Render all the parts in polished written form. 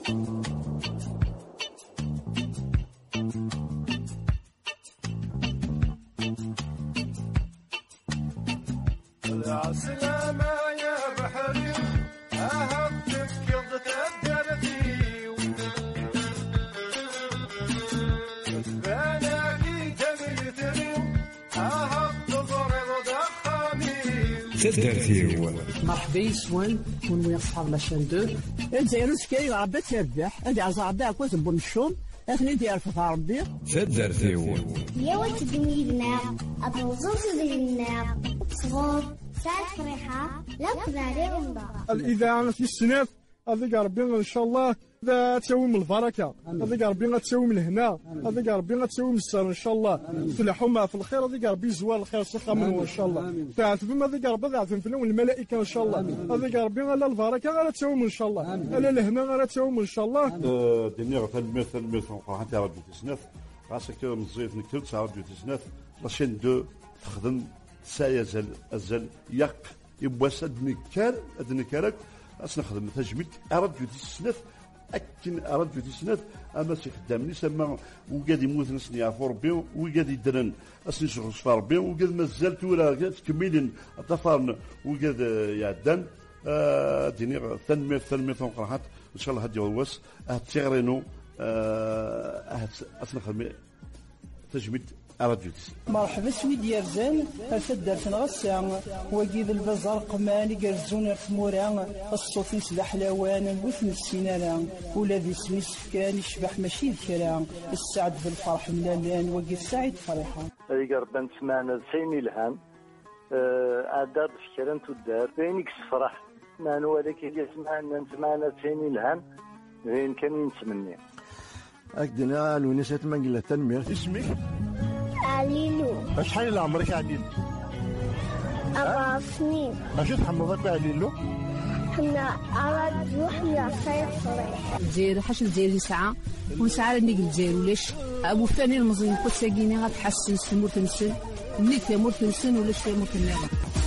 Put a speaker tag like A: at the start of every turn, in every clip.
A: السلامة يا بحري أهبتك قضت الدرتي بناكي تميتني أهبت ضرر دخاني
B: تدرتيو
C: مرحبا يسوان ونويا صحاب لاشين 2 الجزائر سكاي ربي تربح هادي عزا كوز بون الشوم اثني ديال في ربي
B: تدرتيو
D: يا وتدميرنا أبوظوظ ديالنا صغور ساعة فريحة لا كذا رمضة
E: الإذاعة في السنات هذيك ربي إن شاء الله ذا تسوي من البركة هذيك ربي غتسوي من هنا هذيك ربي غتسوي من السر إن شاء الله تفلحوا مع في الخير هذيك ربي يزوال الخير صفة منه إن شاء الله تعرفوا هذيك ربي ضعف فينا والملائكة إن شاء الله هذيك ربي على البركة غير تسوي من شاء الله على الهنا غير تسوي من شاء الله
F: دنيا غتلميث قرحان تاع ربي تسناف غاسك مزيف نكتب تاع ربي تسناف لاشين 2 تخدم سايا زل يق يبواس أدنكارك أسنخدم تجميد أرد تسناف أكن أرد تسناف أما سيخدمني سما وقاد يموت نسني عفو ربي وقاد يدرن أسني شغل صفار ربي وقاد مازال تورا تكملين الطفارن وقاد يعدان ديني ثنمية قرحات إن شاء الله هادي هواس تيغرينو أسنخدم تجميد
C: مرحبا سويدي يا رجال الفدار تنغسا وكيد البزار قماني قرزون رثمورا الصوت يسبح لوانا وثن السينارا ولا ذي سميس كان يشبح ماشي الكرا السعد بالفرح ملالان وكيد سعيد فرحة
G: هذه ربان سمعنا سيني الهام عداد فكرا تدار بينك فرح ما نوالك هي سمعنا سيني الهام غين كان ينسمني
H: أكدنا الونسات منقلة تنمير
F: اسمك؟
D: عليلو
F: شحال عمرك عليل؟
D: 4 سنين
F: اش تحمضك عليلو؟
D: حنا أراد وحنا صيفري
C: الجزائر حاش الجزائر ساعة ونسعى لنيك الجزائر ولاش أبو فاني المزين كنت ساقيني غتحسن سمور تنسن مني تمور تنسن ولاش تمور تنسن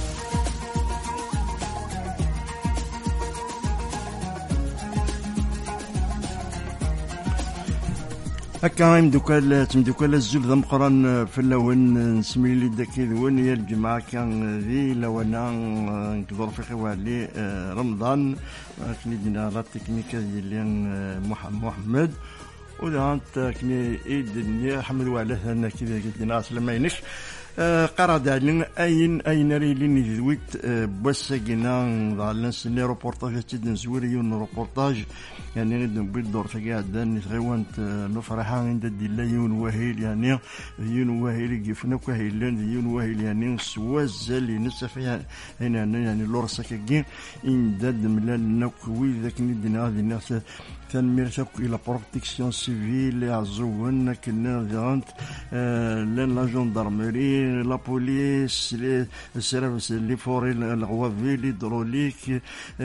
H: هكا تمدوكال الزول ذا مقران في اللون نسمي لي داك ذوين هي الجماعة كان ذي لونا نكبر في خوالي رمضان كني دينا لا تكنيكا ديال محمد وذا كني ايد حمد وعلاه انا كذا قلنا سلام عينك قراد علينا اين ريلين ذويت بوسكينا ضالنا سني روبورتاج تيد نزوريون روبورتاج يعني غير نبيد دور تاع دان غيوانت نفرحان عند ديلايون وهيل يعني يون وهيل كيفنا كهيلان يون وهيل يعني سوازل اللي نسفيها هنا يعني لورسكاكين ان داد ملال نكوي ذاك ندنا هذه الناس تنمير شاكو الى بروتيكسيون سيفيل عزونا كنا ديرانت لا جندرمري لا بوليس لي السيرفيس لي فوري الغوافي لي دروليك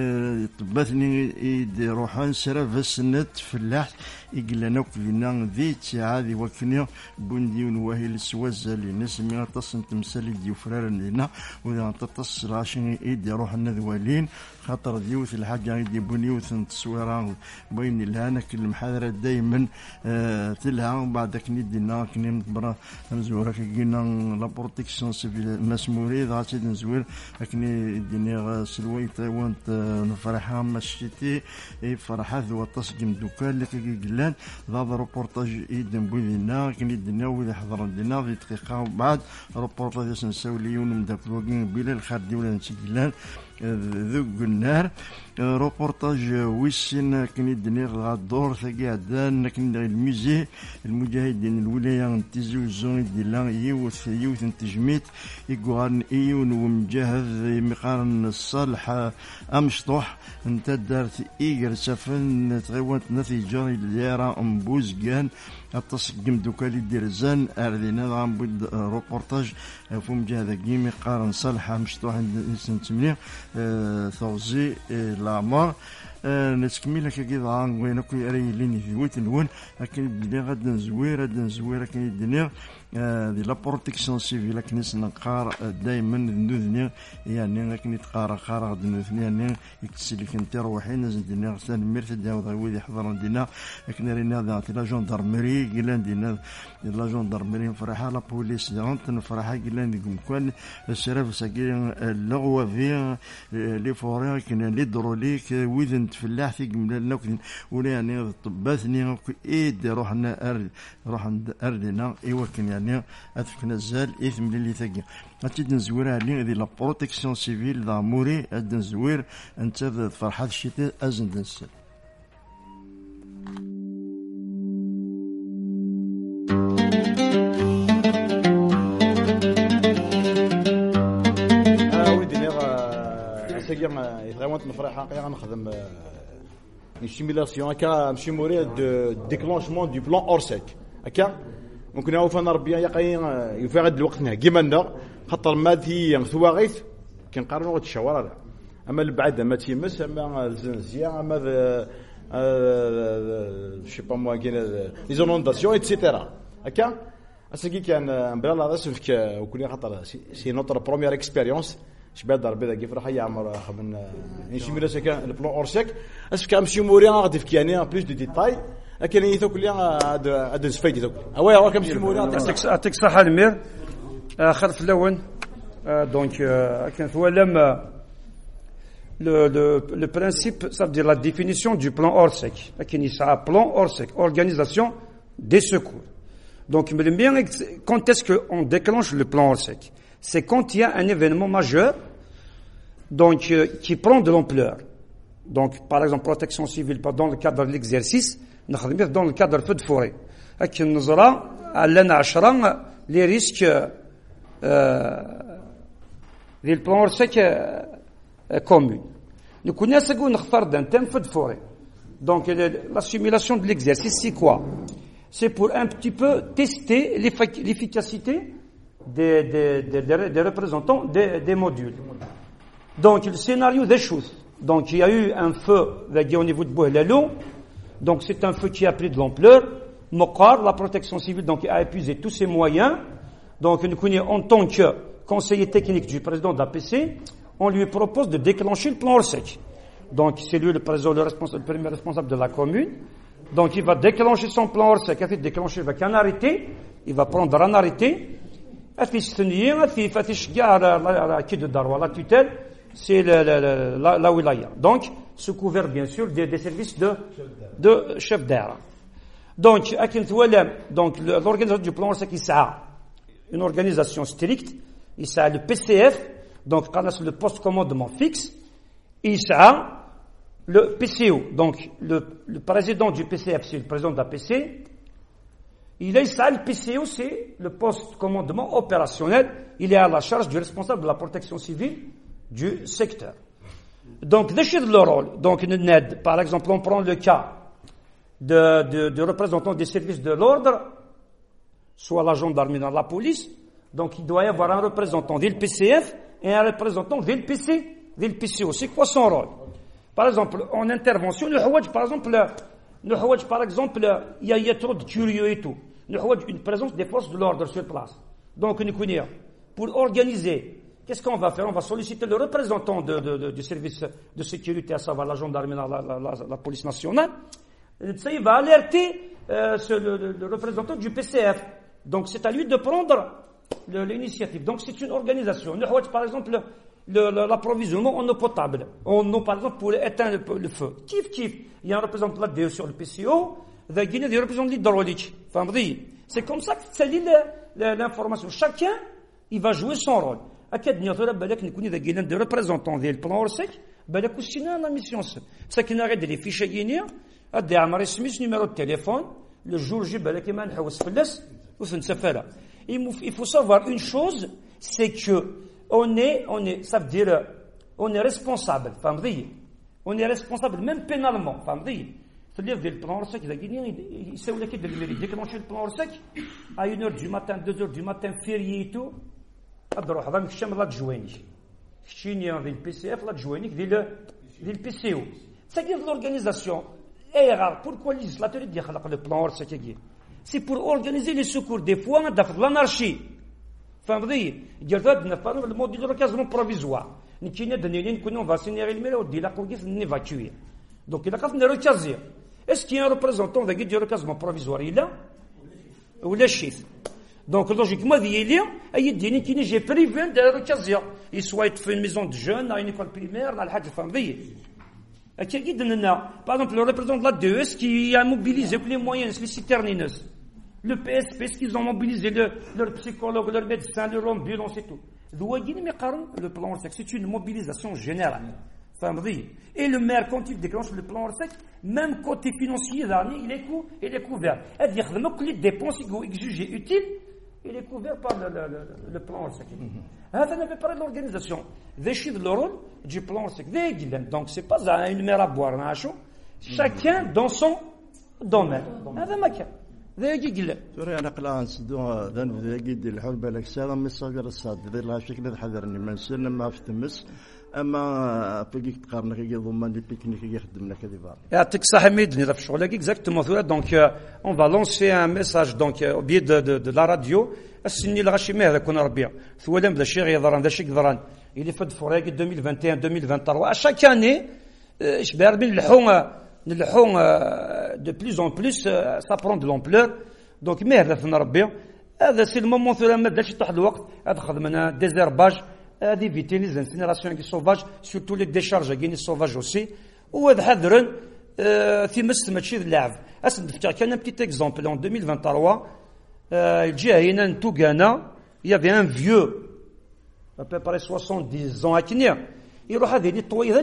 H: طباتني يروحان سيرفيس نت فلاح يقلنا كلنا ذي تعادي وكنيا بنديون وهي السوازة اللي نسمي تصن تمثال ديو فرارن لنا وإذا تتصل عشان يدي روح النذوالين خاطر ديوث الحاجة يدي بنيوث تصويران بين الهانا كل المحاضرة دايما تلها بعدك ندينا كني مبرا نزورك كينا لا بروتيكسيون سيفيل مسموري غاتي نزور كني ديني سلويت وانت نفرحها مشيتي فرحة ذو تصقم دوكال لك قلان ذا روبورتاج يدن بوذينا كني دينا وذا حضر دينا في دقيقة وبعد روبورتاج نساوليون مداك الوقين بلا الخاردي ولا نسجلان ذوق النار روبورتاج ويسن كني دنير غادور ثقي عدان كني الميزي المجاهدين الولايه نتيزو زون ديال يوث تجميت يقارن ايون ومجاهد مقارن الصالح امشطوح انت دارت ايغر سفن تغيوانت نتيجه اللي راه امبوز كان التصقم دوكالي ديرزان اردينا غنبود روبورتاج فم جهه كيمي قارن صالح مشطوح نسن 8 ثوزي لامار نسكمل هكا كيضا وين اكو يري ليني في ويت نون لكن بدي غاد نزوير لكن يدني دي لا بروتيكسيون سيفيل لكن نقار دائما نذني يعني لكن يتقارا قارا نذني يعني يكتسلي كنت روحين زدني غسان ميرت داو ضوي يحضر عندنا لكن رينا ذات لا جوندارمري قلنا دينا لا جوندارمري فرحه لا بوليس دونت فرحه قلنا لكم كان الشرف ساكين اللغوه في لي فوري كنا لي دروليك ويذن تفلاح في قمنا ولا يعني طباتني ايد روحنا اردنا ايوا كان يعني اثفكنا الزال اثم اللي ثقي غاتي نزويرها لي ذي لا بروتيكسيون سيفيل ذا موري اد نزوير انت فرحه الشتاء ازن نسال
I: vraiment نفرح حقيقة نخدم une simulation هكا نمشي موري دو déclenchement du plan Orsec هكا ممكن هو فانا ربي يفي غاد الوقت كيما لنا خاطر مادي ثواغيث كنقارنوا غاد الشوارع اما البعد ما تيمس اما الزنزيه اما شي با موا كاين لي زونونداسيون ايتترا هكا اسكي كان بلا لا اسفك وكوني خاطر سي نوتر بروميير اكسبيريونس شباب ربي ذا كيف راح يعمر خمن نمشي ميلا سكان البلان اورسيك اسكو نمشي موريا غادي في كياني بلوس دو ديتاي لكن يثوك لي هاد الزفايت ثوك هو كنمشي موريا
J: يعطيك الصحه المير خلف اللون دونك كان هو لما le principe ça veut dire la définition du plan Orsec لكن يسعى plan Orsec organisation des secours donc quand est-ce qu'on déclenche le plan Orsec c'est quand il y a un événement majeur donc qui prend de l'ampleur. Donc par exemple protection civile dans le cadre de l'exercice, dans le cadre de feu de forêt. لكن نظرة على 10 les risques ديال البلان اورسيك كومون. نكون نسقو نختار d'un thème feu de forêt. Donc la simulation de l'exercice c'est quoi? C'est pour un petit peu tester l'efficacité des représentants des modules. Donc le scénario des choses. Donc il y a eu un feu au niveau de Bouhlalo. Donc c'est un feu qui a pris de l'ampleur. Mokar, la protection civile, donc a épuisé tous ses moyens. Donc nous connaissons en tant que conseiller technique du président de l'APC, on lui propose de déclencher le plan Orsec. Donc c'est lui le président, le premier responsable de la commune. Donc il va déclencher son plan Orsec. Il va déclencher avec un arrêté. Il va prendre un arrêté. La tutelle, c'est la wilaya. Donc, sous couvert, bien sûr, des services de chef d'air. Donc, l'organisation du plan, c'est qu'il y a une organisation stricte. Il y a le PCF, donc, le poste commandement fixe. Il y a le PCO. Donc, le président du PCF, c'est le président de la PC. Il est ça, le PCO, c'est le poste commandement opérationnel. Il est à la charge du responsable de la protection civile du secteur. Donc, déchirer le rôle. Donc, par exemple, on prend le cas de représentants des services de l'ordre, soit la gendarmerie, la police. Donc, il doit y avoir un représentant du PCF et un représentant du PCO. C'est quoi son rôle? Par exemple, en intervention, par exemple, il y a trop de curieux et tout. Une présence des forces de l'ordre sur place. Donc, pour organiser, qu'est-ce qu'on va faire? On va solliciter le représentant du service de sécurité, à savoir la gendarmerie, la police nationale. Il va alerter le représentant du PCF. Donc, c'est à lui de prendre l'initiative. Donc, c'est une organisation. Par exemple, l'approvisionnement en eau potable. En eau, par exemple, pour éteindre le feu. Kif. Il y a un représentant là sur le PCO. Il y a des représentants l'hydraulique. C'est comme ça que ça lit l'information. Chacun, il va jouer son rôle. Il y a des représentants du plan Orsec. Il y a la mission. C'est qu'il y a des fichiers guinéens. Il y a un numéro de téléphone. Le jour J, il faut savoir une chose, c'est que ça veut dire, on est responsable. On est responsable même pénalement. C'est-à-dire que le plan Orsec, il sait où il est déclenché le plan Orsec à 1h du matin, 2h du matin, férié et tout. أروح هذا مكشم لا تجويني. كشيني في البي سي اف لا تجويني في البي سي او. C'est-à-dire l'organisation. Et pourquoi le législateur dit le plan Orsec? C'est pour organiser les secours. Des fois, on a l'anarchie. فهمتي؟ جرت نفهم الموديل ركازمون بروفيزوار نكينا دنيلين كنا فاسينيري الميرو دي لا كوغيس نيفاكوي دونك الا قفنا روكازيا اسكي ان ريبريزونطون ذاك دي ركازمون بروفيزوار الا ولا شيث دونك لوجيكمون ديالي اي ديني كاين جي بريفين دار روكازيا يسوايت في الميزون دو جون لا ايكول بريمير لا الحاجه فهمتي اكيد دنا باغ اكزومبل لو ريبريزونط لا دو اس كي ا موبيليزي كل لي موينز لي سيترنينوس. Le PSP, est-ce qu'ils ont mobilisé leur psychologue, leur médecin, leur ambulance et tout. Le plan Orsec, c'est une mobilisation générale. Et le maire, quand il déclenche le plan Orsec, même côté financier, il est couvert. C'est-à-dire que les dépenses jugées utiles, il est couvert par le plan Orsec. Ça ne fait pas de l'organisation. Le rôle du plan Orsec. Donc, ce n'est pas une mer à boire, chacun dans son domaine. ذا يجي
H: ترى انا قلا نسدو ذنب ذا يجي الحول بالك سالا مصاغر الصاد ذي لا شكل حذرني ما نسلنا ما في تمس اما بقيك تقارن كي ضمان لي بيكنيك يخدمنا كذي بار
J: يعطيك الصحه ميدني في شغلك اكزاكتومون دونك اون فا لونسي ان ميساج دونك او بي دو لا راديو السني الغاشي ما هذا كنا ربيع ثوالم بدا شي يضران دا شي قدران اللي فد فوريك 2021 2023 chaque année شبار بين نلحون de plus en plus ça prend de l'ampleur donc mais هذا نربي هذا سي المومون ثلا ما داش طاح الوقت هذا خدمنا ديزيرباج هذه فيتي لي انسينيراسيون كي سوفاج سورتو لي ديشارج كاين سوفاج اوسي وهذا حذرن في مس ماشي اللعب اسم نفتكر كان بتيت اكزامبل en 2023 جا هنا نتوغانا يافي ان فيو à peu près 70 ans هكنيا يروح هذه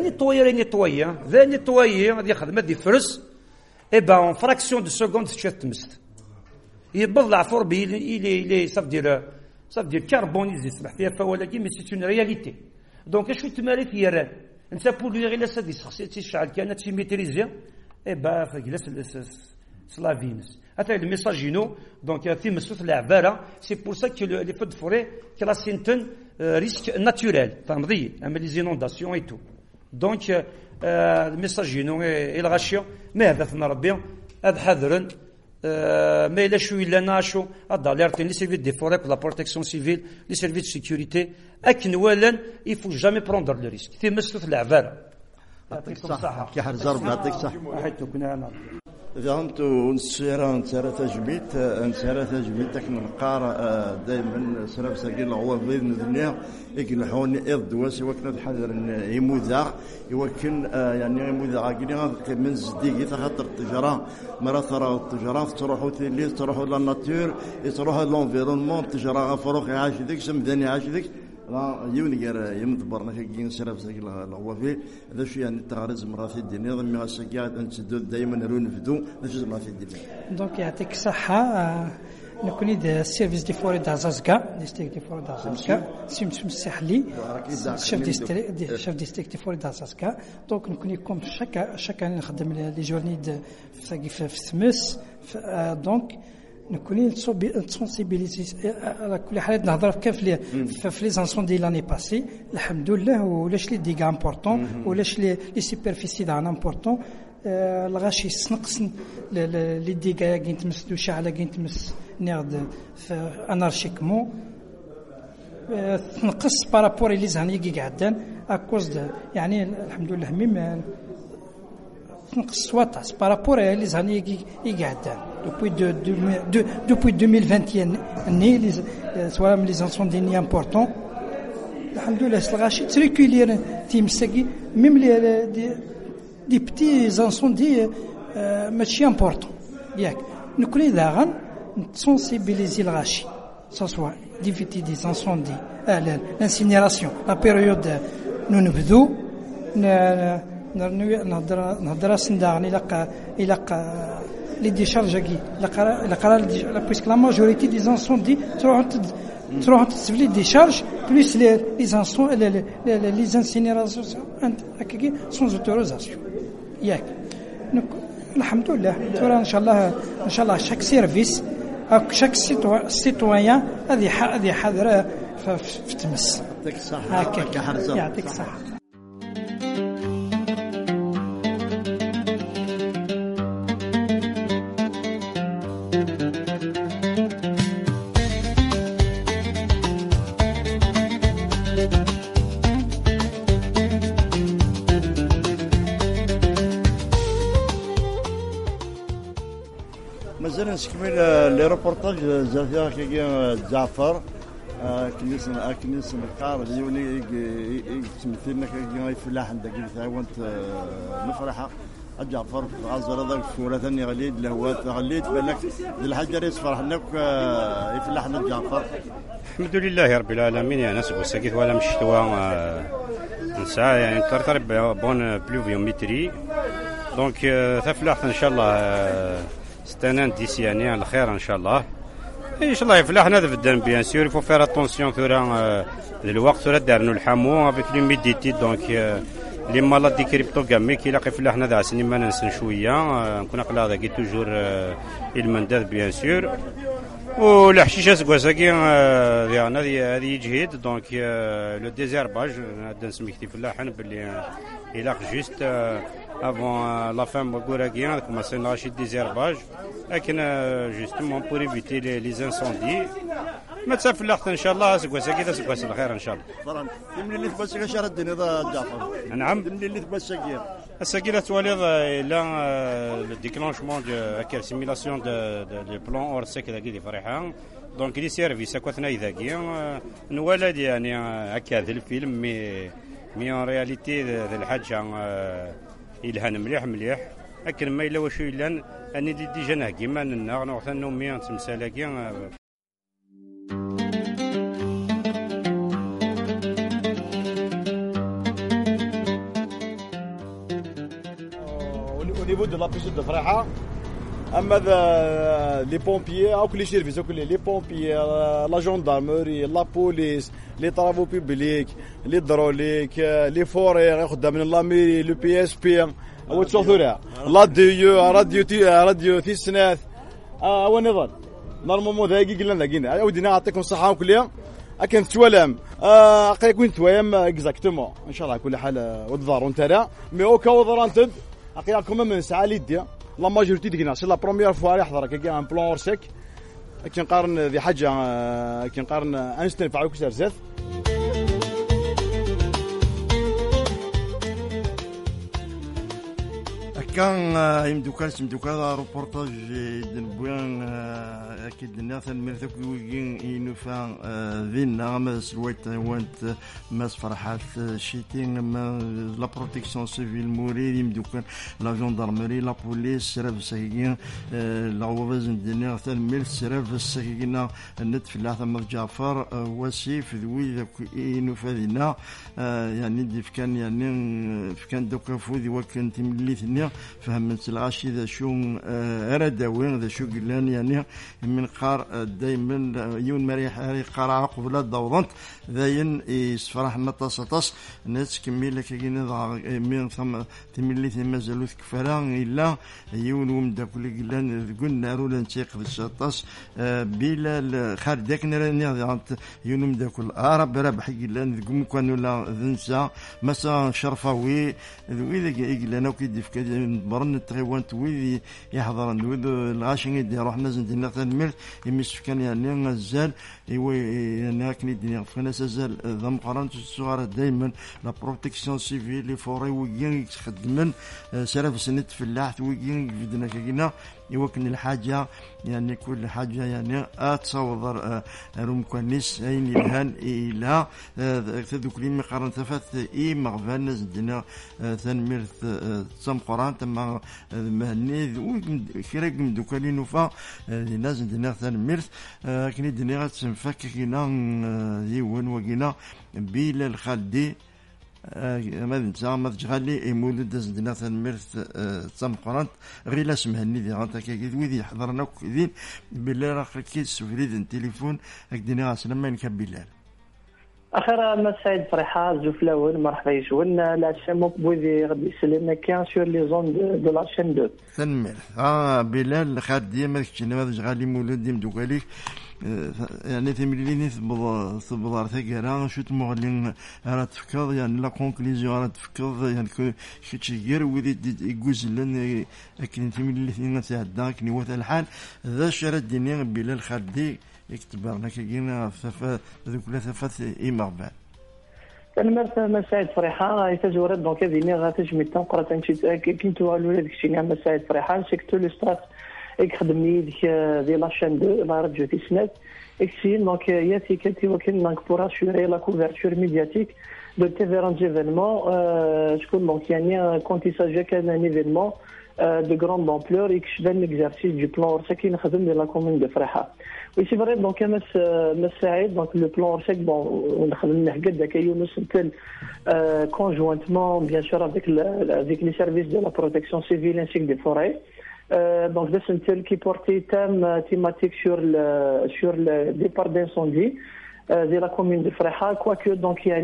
J: نيطوي ذا نيطوي هذه خدمه دي فرس اي با اون فراكسيون دو سكوند تشتمست يبضع فوربي الى صاف دير كربونيزي سمح فيها فولكن مي سي اون رياليتي دونك اش تماري في يران انت بولي غير سادي شخصيتي الشعل كانت سي ميتريزي اي با فجلس سلافينس هذا الميساجينو دونك في مسوث العباره سي بور سا كو لي فود فوري كلا سينتن risque naturel, mais les inondations et tout. Donc, le message est le rachio, mais هذا نربيه هذا حذرا ما إلا شو إلا ناشو هذا alerte les services des forêts pour la protection civile, les services de sécurité. أكن ولا il faut jamais prendre le risque. في مسوث العبارة.
H: يعطيك الصحة. كي حرز ربي يعطيك الصحة. حيث كنا فهمت ونسيران نسيرة تجميت نسيرة تجميت كنا نقار دائما سراب ساقين هو بإذن الله يكلحون إض دواسي وكنا نحذر يموذع يوكن يعني يموذع كنا من زديقي تخاطر التجارة مرة ترى التجارة تروحوا تلي تروحوا للناتور تروحوا للانفيرونمون التجارة فروخ عاش ذيك سمداني عاش ذيك لا يونير يمدبرنا كي سراب ساقين هو فيه هذا شيء يعني التغارز مرة في الدنيا ضمن السكيات نسدو دائما نرون فدو نجز مرة في الدنيا
K: دونك يعطيك الصحة نكوني دا السيرفيس دي فوري دازازكا ديستريكت دي فوري دازازكا سيمتم الساحلي شيف ديستريكت دي فوري دازازكا دونك نكوني كوم شاكا نخدم لي جورني في السمس دونك نكوني نسونسيبيليزي على كل حال نهضر كان في لي زانسوندي لاني باسي الحمد لله ولاش لي ديغا امبورطون ولاش لي سوبرفيسي دان امبورطون الغاشي سنقص لي ديغا كاين تمس دو شعله كاين تمس نيرد انارشيكمون تنقص بارابور لي زاني كي قعدان اكوز يعني الحمد لله ميم تنقص واتاس بارابور لي زاني كي قعدان depuis 2021 soit les incendies importants alhamdoulilah الغاشي تريكولير تيمسكي même des petits incendies ماشي امبورطون ياك نكوني داغن نسونسيبيليزي الغاشي ça soit d'éviter des incendies l'incinération la période nous نبدو نهضر سنداغني الى les décharges qui la puisque la majorité des incendies تروح les décharges plus les incendies les incinérations sans autorisation ياك الحمد لله ترى ان شاء الله chaque service chaque citoyen هذه حذره في تمس
H: يعطيك الصحه
K: يعطيك الصحه
H: مازال نكمل لي روبورتاج زافيا كي جعفر كنيس القار ديوني تمثلنا كي يفلاح عندك ثاونت مفرحه جعفر غازر هذاك فورة ثاني غليد لهوات غليد بالك الحاجه ريس فرح لك يفلحنا جعفر.
L: الحمد لله رب العالمين يا ناس وساكيت ولا مشتوا نسعى يعني ترترب بون بلوفيوميتري دونك تفلح ان شاء الله ستانان ديسي يعني على خير ان شاء الله ان شاء الله يفلحنا هذا في الدم بيان سور يفو فير اتونسيون ثورا الوقت ثورا دارنو الحمو افيك ليميديتي دونك لي مالادي كريبتوغامي كي لاقي فلاحنا ذا سنين ما ننسى شويه نكون قلا هذا كي توجور المنداد بيان سور والحشيشه سكواساكي هذه يجهد دونك لو ديزيرباج هذا نسميكتي فلاحن باللي الا جوست افون لا فان بوغوراكي كوماسي ناشي ديزيرباج لكن جوستومون بور ايفيتي لي زانسوندي ما تسافلحت ان شاء الله سكواساكي سكواس الخير ان شاء الله.
H: فران من اللي تبسك شهر الدنيا ذا جعفر.
L: نعم.
H: من اللي تبسك
L: الساكيله تواليض لا لو ديكلونشمون دو اكل سيميلاسيون دو لي بلان اور سيك ذاكي دي فريحان دونك لي سيرفيس اكوثنا ذاكي نولد يعني هكا ذا الفيلم مي ان رياليتي ذا الحاجه يلهن مليح لكن ما الا واش الا اني ديجا نهكي ما نغنوث نومي تمسالاكي
I: niveau de la piste de Freha, les pompiers, les services, les pompiers, la gendarmerie, la police, les travaux publics, les hydrauliques, les forêts, la mairie, le PSP, la DIE, radio تيسنات ونظام نورمالمون ذاكي قلنا ذاكينا ودينا نعطيكم الصحة وكلها أكن توالم أقيكون توالم إكزاكتومون إن شاء الله كل حال وضارون ترى مي أوكا وضرانتد أقيكم من ساعة ليديا لا ماجورتي ديكنا سي لا بروميير فوا يحضر كي ان بلان اورسيك كي نقارن ذي حاجة كي نقارن أنستن فعلوك سرزات
H: كان يمدوكا روبورتاج دنبوان اكيد الناس المرتك وين ينفع ذينا ما سلويت وانت ما فرحات شيتين ما لا بروتيكسيون سيفيل موري يمدوكا لا جندرمري لا بوليس سرف ساكين لا وفاز الدنيا ثان ميل سرف ساكينا النت في الله ثم جعفر وسيف ذوي ينفع ذينا يعني ديف كان يعني كان دوكا فوذي وكنت ملي ثنيا فهمت الغاشي ذا شو أردوين ذا شو قلان يعني من قار دايما يون مريح قرع قبل الضوضنت ذاين يسفرح نطاس ناس كميلة كينا من ثم تملي ثم زلوث كفران إلا يون ومدا كل قلان قلنا رولا نتيق الشطاس بلا خاردك نراني يون ومدا كل عرب ربح قلان قم كانوا لا ذنسا مسا شرفاوي ذوي ذا قلان وكيدف كذا برن تغيوان تويدي يحضرن وذ الغاشين يدي روح نزل دينا ثمر يمس كان يعني نزل يعني كني دنيا فانا سزال ذم قرنت الصغار دائما لا بروتيكسيون سيفيل لي فوري وين يخدمن سرف سنت في اللحت وين بدنا كينا يوكن الحاجه يعني كل حاجه يعني اتصور روم كوانيس اين الهان الى تذوك لي مقارنه ثفث اي مغفان زدنا ثنمير تصم قران تما مهني كيرك دوكالي نوفا الناس عندنا ثنمير كني دنيا تنفك كينا يون وكينا بيل الخالدي ما نتا ما تجعلي مولد زدنا ثنمرت تصم قرانت غير لا سمهني ذي غانتا كي ويدي حضرنا كذين بالله راه كي سفريد التليفون هكدينا سلام كان بالله
M: اخر ما سعيد فرحه زوفلاون مرحبا يجون لا شامو بويدي غادي يسلمنا كان سور لي زون دو لا شين 2
H: ثنمر بلال خادي ما كنا ما تجعلي مولد مدوكاليك يعني ثمليني ثبضار ثقرا شو تمغلين راه تفكر يعني لا كونكليزيون راه تفكر يعني كيتشي غير ودي يجوز لنا لكن ثمليني تاع كني وث الحال ذا شرا الدنيا بلال خالدي يكتب لنا كينا ثفا ذوك ثفات ايمغبال
M: كلمات مساعد فرحه يتجورد دونك هذه غاتجمي تنقرا تنشي كنتو الولاد كشي مساعد فرحه سيكتو لي ستات ik خدم يدك دي لا شين 2 لا راديو تسنات اكسين دونك ياتي كنتي وكن دونك pour assurer la couverture médiatique de différents événements شكون دونك يعني quand il s'agit d'un événement de grande ampleur et que je donne l'exercice du plan Orsec qui est de la commune de Freha. Oui, c'est vrai, donc, donc le plan Orsec, bon, on a conjointement, bien sûr, avec les services de la protection civile ainsi que des forêts. Donc, c'est un tel qui portait thème thématique sur le départ d'incendie de la commune de Freha, quoique, donc, il y a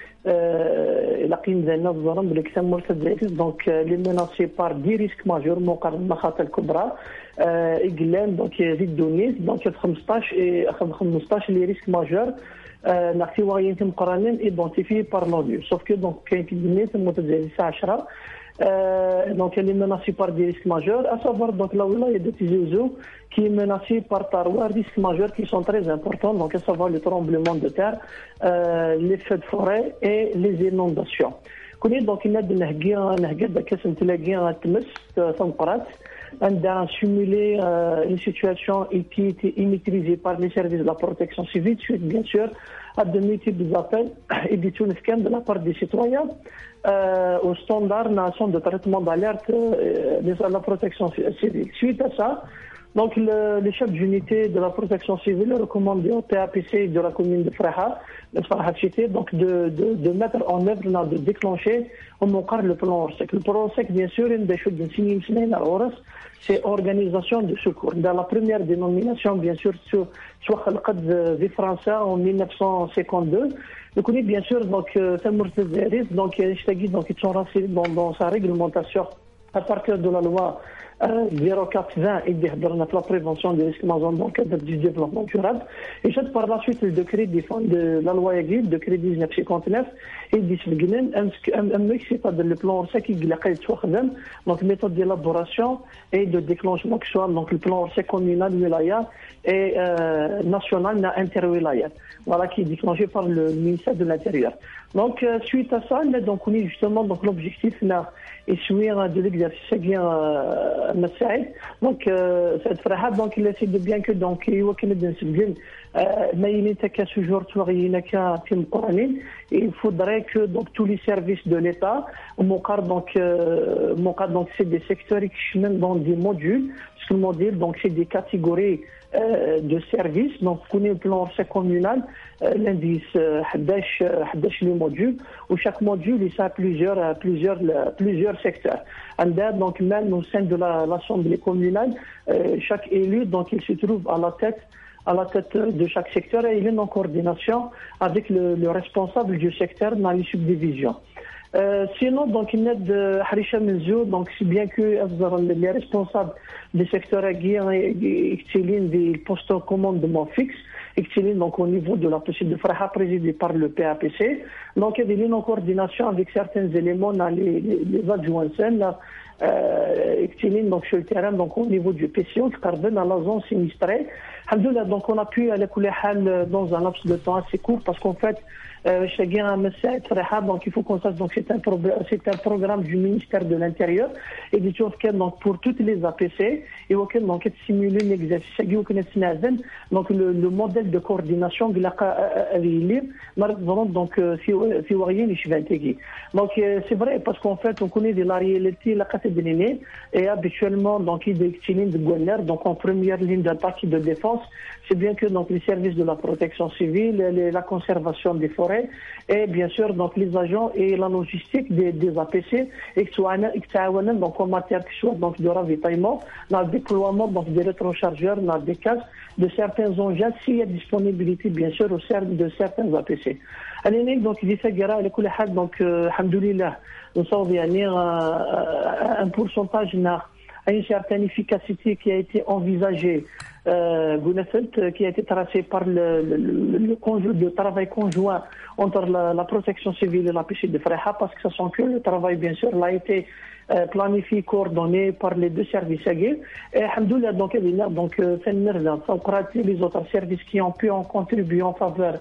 M: la قيم ديالنا بالضرب اللي كتم مرتد دونك اللي مناصي بار دي ريسك ماجور مقارنه بالمخاطر الكبرى اقلام دونك زيد دونيس دونك 15 لي ريسك ماجور ناكتيوايين مقارنين ايدونتيفي بار لوديو سوف كو دونك كاين في الدنيا متزايد الساعه 10 donc elle est menacée par des risques majeurs, à savoir donc la wilaya de Tizi Ouzou qui est menacée par trois risques majeurs qui sont très importants, donc à savoir le tremblement de terre, les feux de forêt et les inondations. كوني دونك ناد نهجا كاس نتلاقي تمس تنقرات عندها simuler une situation qui était immaîtrisée par les services de la protection civile suite bien sûr à de multiples appels et des tuniscains de la part des citoyens au standard national de traitement d'alerte de la protection civile. Suite à ça, donc les chefs d'unité de la protection civile recommandent au PAPC de la commune de Freha, donc de mettre en œuvre, de déclencher le plan Orsec. Le plan Orsec, bien sûr, une des choses c'est organisation de secours. Dans la première dénomination, bien sûr, soit des Français en 1952. Donc, on est bien sûr, donc, donc, ils sont renseignés dans sa réglementation à partir de la loi 0420 et de la prévention des risques majeurs dans le cadre du développement durable. Et juste par la suite, le décret de la loi Aguil, le décret 1959, et dit que le plan Orsec qui est donc méthode d'élaboration et de déclenchement que soit donc le plan Orsec communal, wilaya et national, interwilaya. Voilà, qui est déclenché par le ministère de l'Intérieur. Donc, suite à ça, donc, on est justement, donc, l'objectif, et suivre de l'exercice bien donc cette phrase donc il essaie de bien que donc il faudrait que donc tous les services de l'État donc c'est des secteurs qui sont dans des modules ce que module donc c'est des catégories de services donc on est au plan communal l'indice 11 le module où chaque module il a plusieurs secteurs donc même au sein de l'assemblée communale chaque élu donc il se trouve à la tête de chaque secteur et il est en coordination avec le responsable du secteur dans les subdivisions. Sinon, donc, il y a de Harisha Menzo, donc, si bien que les responsables des secteurs excellent des postes de commandement fixes, excellent donc au niveau de la possible de Freha présidée par le PAPC. Donc, il y a une coordination avec certains éléments dans les adjoints excellent donc sur le terrain, donc au niveau du PCO, qui parvient dans la zone sinistrée. Donc, on a pu aller dans un laps de temps assez court parce qu'en fait, donc il faut qu'on sache donc c'est un programme du ministère de l'Intérieur et du donc pour toutes les APC et auquel donc simuler l'exercice donc le modèle de coordination donc donc c'est vrai parce qu'en fait on connaît de la réalité la catégorie et habituellement donc il de donc en première ligne d'attaque de défense c'est bien que donc les services de la protection civile la conservation des forêts et bien sûr donc les agents et la logistique des APC et que soit donc en matière que soit donc de ravitaillement dans le déploiement donc des rétrochargeurs dans des cas de certains engins s'il y a disponibilité bien sûr au sein de certains APC. Donc il dit donc alhamdoulilah nous sommes un pourcentage à une certaine efficacité qui a été envisagée qui a été tracé par le travail conjoint entre la protection civile et la PCC de Freha parce que ça sent que le travail bien sûr a été planifié, coordonné par les deux services et alhamdoulilah donc les autres services qui ont pu en contribuer en faveur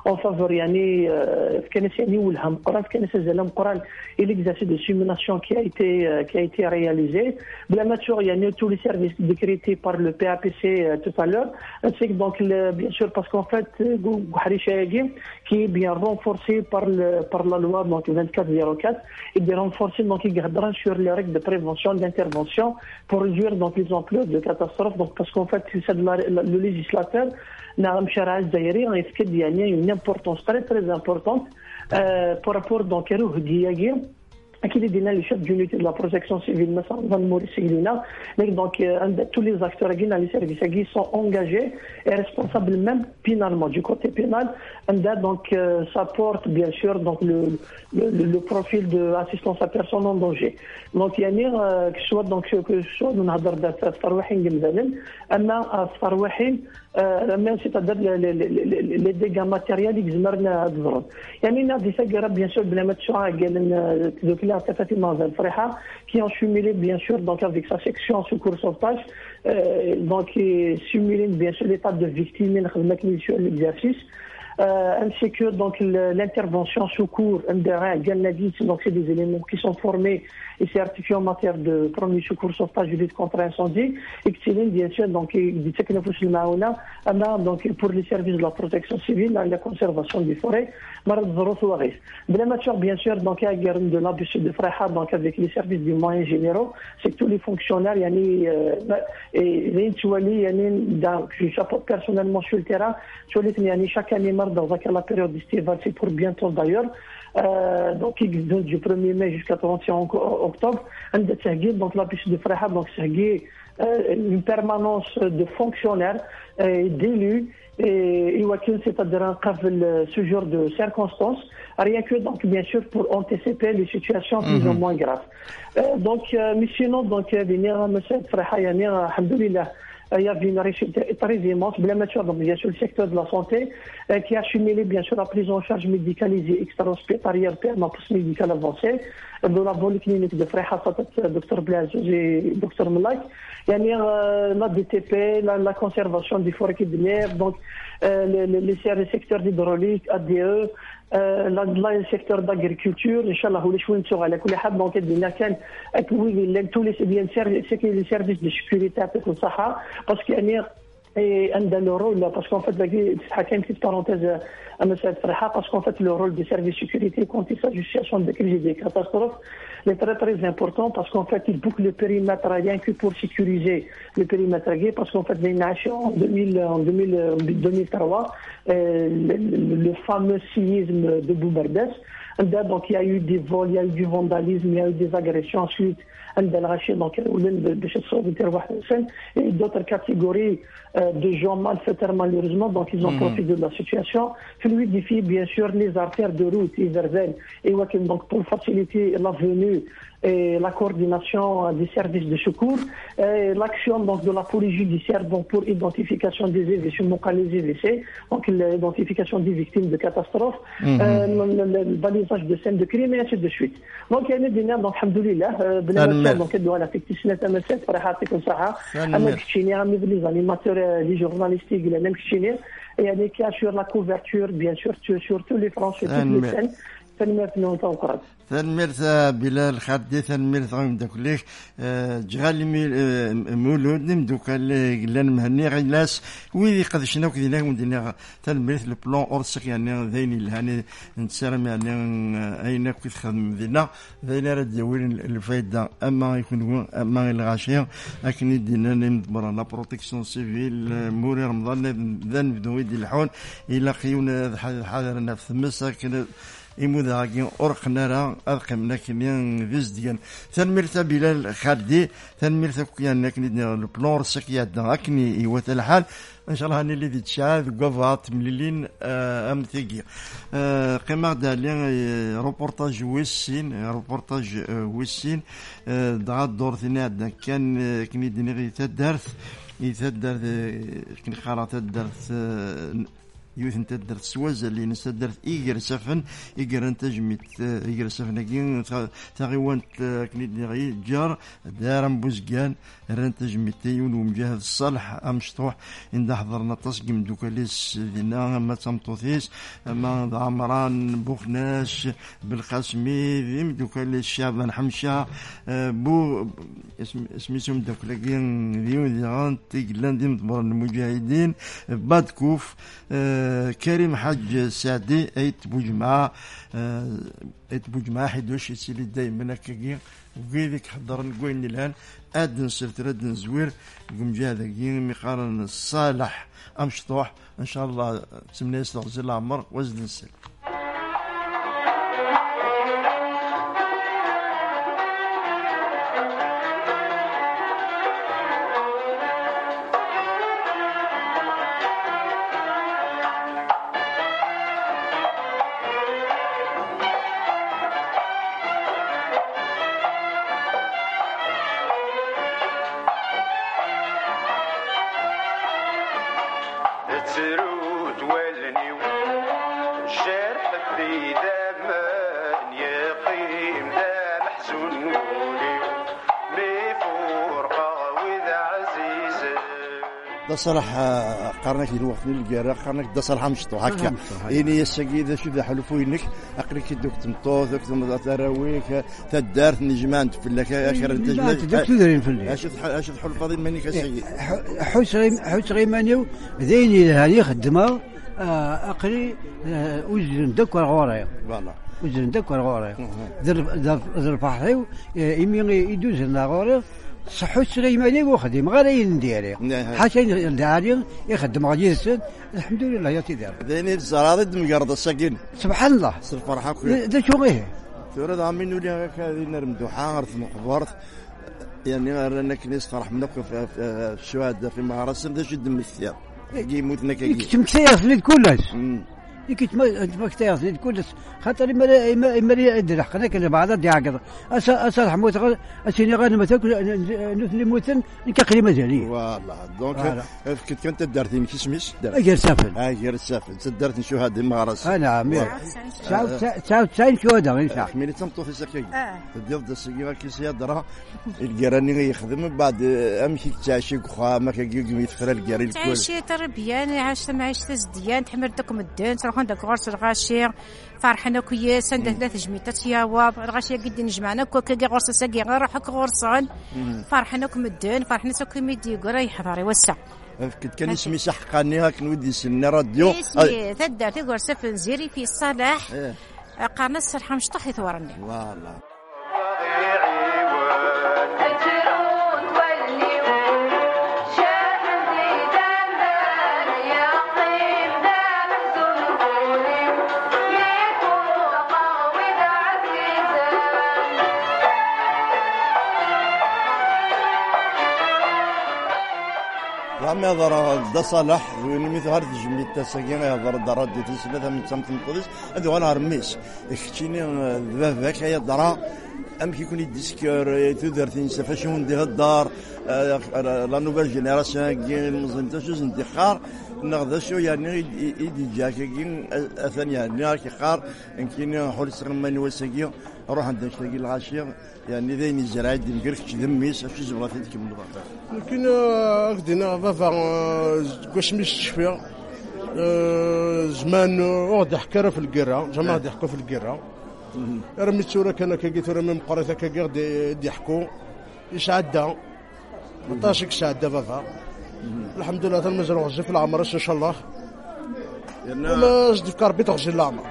M: en faveur يعني كان يعني والهم قران كان زعما قران et l'exercice de simulation qui a été réalisé بلا ما تشوف يعني tous les services décrétés par le PAPC tout à l'heure c'est que donc bien sûr parce qu'en fait qui est bien renforcé par la loi donc 2404 et bien renforcé donc il gardera sur les règles de prévention d'intervention pour réduire donc les ampleurs de catastrophes donc parce qu'en fait c'est le législateur نعم شرع الجزائري غيفقد يعني une importance très très importante par rapport donc à أكيد دينا لي شيف d'unité de la protection civile مثلا Van Maurice Guilina donc tous les acteurs les services qui sont engagés et responsables même pénalement du côté pénal donc ça porte bien sûr donc le profil de assistance à personne en danger donc يعني que soit donc que soit نهضر في الترويحين مثلا اما الترويحين même c'est-à-dire les dégâts matériels qui زمرنا الضرر يعني نادي سجرا bien sûr بلا ما تشوع قال دوك لا Fatima Zalfreha qui ont simulé bien sûr donc avec sa section secours sauvetage donc qui simule bien sûr l'état de victime sur l'exercice ainsi que donc l'intervention secours donc c'est des éléments qui sont formés et certifiés en matière de premier secours sauvetage et lutte contre incendie et qui bien sûr donc donc pour les services de la protection civile la conservation des forêts bien sûr donc il y a de l'ABC de Freha donc avec les services des moyens généraux c'est que tous les fonctionnaires donc je chapeaute personnellement sur le terrain chaque année dans la période estivale c'est pour bientôt d'ailleurs donc du 1er mai jusqu'à 31 octobre donc la piste de Freha donc c'est une permanence de fonctionnaires et d'élus et c'est-à-dire un ce genre de circonstances rien que donc bien sûr pour anticiper les situations plus ou moins graves donc mais sinon donc venir monsieur Freha yani alhamdoulilah il y a une réussite très immense, bien sûr le secteur de la santé qui a accumulé bien sûr la prise en charge médicalisée extra-hospitalière permanente médicale avancée de la polyclinique de Freha Dr Blazouz et Dr Mlak la DTP, la conservation des forêts de l'air, donc les secteurs hydrauliques, ADE le secteur d'agriculture inchallah هو شوي نسوق على كل حد دونك دينا كان tous les services de sécurité pour الصحة parce que يعني عندنا le rôle parce qu'en fait حكيت petite parenthèse à monsieur Freha parce qu'en fait le rôle des services de sécurité quand il s'agit de situation de crise et de catastrophe est très très important parce qu'en fait il boucle le périmètre rien que pour sécuriser le périmètre parce qu'en fait en 2003 le fameux séisme de Boubardes donc il y a eu des vols, il y a eu du vandalisme, il y a eu des agressions ensuite donc et d'autres catégories de gens malfaiteurs malheureusement donc ils ont profité de la situation fluidifie bien sûr les artères de route Iverzel et donc pour faciliter la venue et la coordination des services de secours et l'action donc de la police judiciaire donc pour identification des EVC donc l'identification des victimes de catastrophes le balisage de scènes de crime et ainsi de suite donc il y a des donc alhamdoulilah donc la fictionnelle تمثل فرحاتك وصحة أنا كشيني عم يبني les animateurs les journalistes اللي أنا كشيني يعني qui assure la couverture bien sûr sur tous les fronts sur toutes les scènes تنميرت نوتا وقرد
H: تنميرت بلال خدي تنميرت غيم داكليك جغال مولود مدوك لان مهني غيلاس ويدي قدشنا وكذا مدينا تنميرت البلان اورسك يعني ذيني الهاني نتسرم يعني اين كيف خدم دينا ذينا راه ديوين الفايده اما يكون اما الغاشيه لكن يدينا نمبر لا بروتيكسيون سيفيل موري رمضان ذا نبداو يدي الحون الى قيون حاضرنا في مساكن إموداغين أرقنا أرقمنا كنيان فيزديان تنمرتا بلال خالدي تنمرتا كيان لكن البلور سكيات أكني إيوات الحال إن شاء الله هني اللي تشاهد قفات مليلين أمثيقي قيمة دالين روبورتاج ويسين دغا الدور ثنا كان كني ديني يتدرث كني خارة تدرث يوث انت درت سوازا اللي نستدرت إيجر سفن إيجر انت جميت إيجر سفن أكين تغيوانت كنيدني غي جار دارم بوزقان رانت جميت تيون ومجاهد الصالح أمشطوح إن حضرنا تصقيم دوكاليس دينا ما تمطوثيس ما عمران بوخناش بالقاسمي ذيم دوكاليس شعبان حمشا بو اسميسهم دوكلاكين ذيون ذيغان تيقلان ديم تبر المجاهدين بادكوف كريم حاج سعدي ايت بوجمعة حدوش يسيلي دايما هكاكي وكيديك حضر نقوين الان ادن سرت ردن زوير قم جا ذاكي مقارن الصالح امشطوح ان شاء الله تسمنا يستغزل العمر وزن السل. صراحة قارنك الوقت الجارة قارنك ده صراحة مشطوح هكا إني السقي ذا شو ذا حلفوينك أقريك دوك تمطوث دوك تراويك تدارت نجمان في لك آخر التجمع
N: دوك تدرين في الليل
H: أشد حلف فاضي مني كسقي
N: حوس غيمانيو ذيني هذه خدمة أقري وزن دك والغورية والله وزن دك والغورية ذر بحريو إمي يدوز الغورية صحوت سليماني وخدم غير ينديري حتى الداري يخدم غادي يسد الحمد لله يا تيدار
H: ذيني الزراد مقرض الساكن
N: سبحان الله
H: فرحة
N: ده شو غيه
H: تورد عامين ولي هكا نرمدو حارث مقبرت يعني رانا كنيس فرح منوقف في الشهادة في مهرسم ده شد من الثياب يموتنا كي
N: تمكسير في كلش يكيت ما كتير كلش خاطر ما يدري حقنا كنا بعض ديعقد أصل حموت أسيني غير ما تاكل نثني موتن نكاكلي مزالي
H: والله دونك كنت دارتين كيسميس
N: أجر سافل
H: أجر سافل تدرت شهادة المغرس
N: أنا تسعين شهادة غير ساعة
H: ملي تمطو في سكين تدير السكين كيسيا درا الجيراني يخدم بعد أمشي تعشي خا ما كيجي يتفرى الجيران الكل
O: تعشي تربيان عشت معيش تزديان تحمرتكم الدين تروحون داك غرس الغاشي فرحنا كويس عنده ثلاث جميتات ياواب الغاشي قد نجمعنا كوكا غرس ساقي غير روحك غرسان فرحنا كم الدين فرحنا ساكم يدي قراي حضاري وسع
H: كان اسمي سحقاني هاك نودي سن راديو
O: اسمي تدار تقول سفن زيري في الصلاح قارنا الصرحه مشطحي ثورني
H: والله رامي هذا ده صلاح ونميت هارد جميت تساقين هذا الدرا دي تسلة من سمت مقدس هذا وانا رميس اختيني ذاك هي الدرا ام كيكون يديسكور تودرتين سفاشون دي الدار لا نوفيل جينيراسيون كين مزنتاش انتخار نغدا شو يعني يدي جاكين اثني يعني كيخار يمكن حول سرماني وساقي روح عند تلاقي الغاشيه يعني ذين الزراعي دي مقركش ذميس اش زبرات تكمل الوقت
E: لكن غدينا بابا واش مش شفيا زمان وغد حكى في القرا جماعه يحكوا في القرا رميت صوره كان كي رمي مقريته كي غادي يحكوا ايش عدى 18 ساعه بابا الحمد لله المزروع في العمر ان شاء الله ما زدت كاربيت غزل العمر